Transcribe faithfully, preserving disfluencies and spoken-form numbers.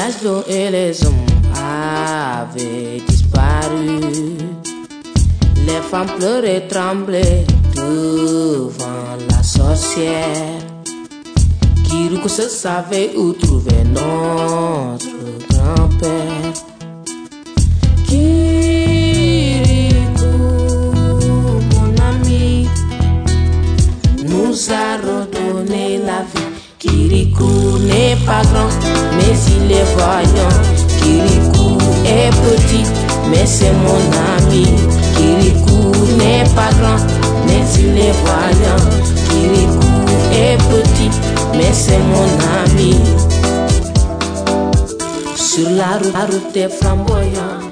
village d'eau et les hommes avaient disparu. Les femmes pleuraient, tremblaient devant la sorcière. Kirikou se savait où trouver notre grand-père. Kirikou, mon ami, nous a redonné la vie. Kirikou n'est pas grand, mais il est vaillant. Kirikou est petit, mais c'est mon ami. Kirikou n'est pas grand, mais il est vaillant. Kirikou est petit, mais c'est mon ami. Sur la route, la route est flamboyante.